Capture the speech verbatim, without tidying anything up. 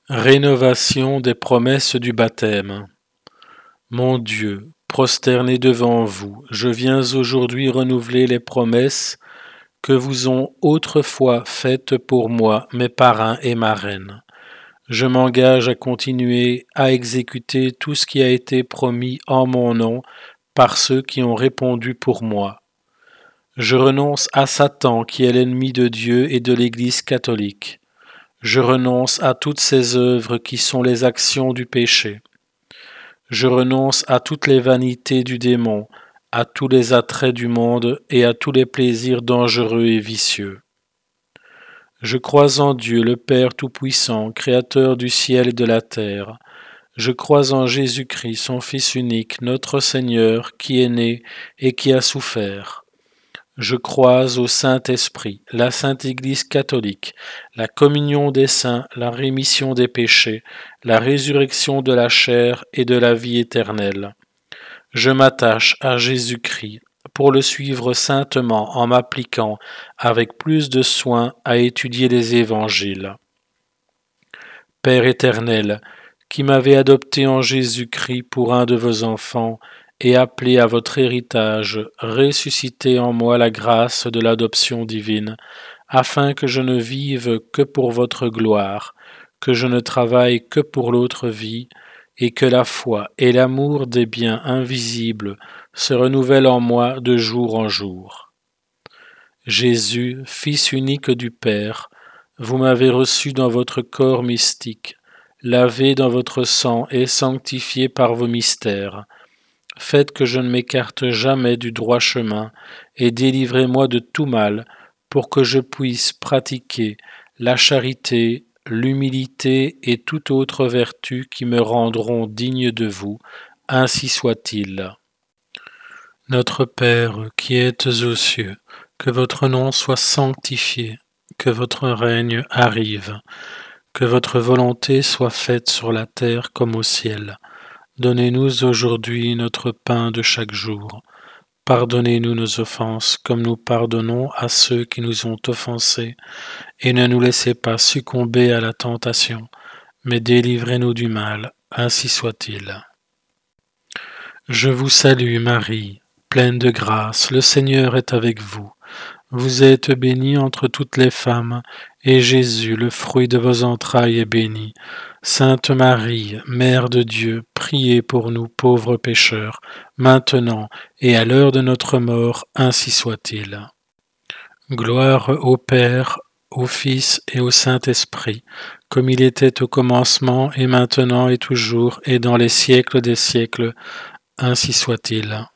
Rénovation des promesses du baptême. Mon Dieu, prosterné devant vous, je viens aujourd'hui renouveler les promesses que vous ont autrefois faites pour moi, mes parrains et marraines. Je m'engage à continuer à exécuter tout ce qui a été promis en mon nom par ceux qui ont répondu pour moi. Je renonce à Satan qui est l'ennemi de Dieu et de l'Église catholique. Je renonce à toutes ces œuvres qui sont les actions du péché. Je renonce à toutes les vanités du démon, à tous les attraits du monde et à tous les plaisirs dangereux et vicieux. Je crois en Dieu, le Père Tout-Puissant, Créateur du ciel et de la terre. Je crois en Jésus-Christ, son Fils unique, notre Seigneur, qui est né et qui a souffert. Je crois au Saint-Esprit, la Sainte Église catholique, la communion des saints, la rémission des péchés, la résurrection de la chair et de la vie éternelle. Je m'attache à Jésus-Christ pour le suivre saintement en m'appliquant avec plus de soin à étudier les évangiles. Père éternel, qui m'avez adopté en Jésus-Christ pour un de vos enfants, et appelé à votre héritage, ressuscitez en moi la grâce de l'adoption divine, afin que je ne vive que pour votre gloire, que je ne travaille que pour l'autre vie, et que la foi et l'amour des biens invisibles se renouvellent en moi de jour en jour. Jésus, Fils unique du Père, vous m'avez reçu dans votre corps mystique, lavé dans votre sang et sanctifié par vos mystères. Faites que je ne m'écarte jamais du droit chemin, et délivrez-moi de tout mal, pour que je puisse pratiquer la charité, l'humilité et toute autre vertu qui me rendront digne de vous, ainsi soit-il. Notre Père qui êtes aux cieux, que votre nom soit sanctifié, que votre règne arrive, que votre volonté soit faite sur la terre comme au ciel. Donnez-nous aujourd'hui notre pain de chaque jour. Pardonnez-nous nos offenses, comme nous pardonnons à ceux qui nous ont offensés, et ne nous laissez pas succomber à la tentation, mais délivrez-nous du mal, ainsi soit-il. Je vous salue Marie, pleine de grâce, le Seigneur est avec vous. Vous êtes bénie entre toutes les femmes, et Jésus, le fruit de vos entrailles, est béni. Sainte Marie, Mère de Dieu, priez pour nous pauvres pécheurs, maintenant et à l'heure de notre mort, ainsi soit-il. Gloire au Père, au Fils et au Saint-Esprit, comme il était au commencement et maintenant et toujours et dans les siècles des siècles, ainsi soit-il.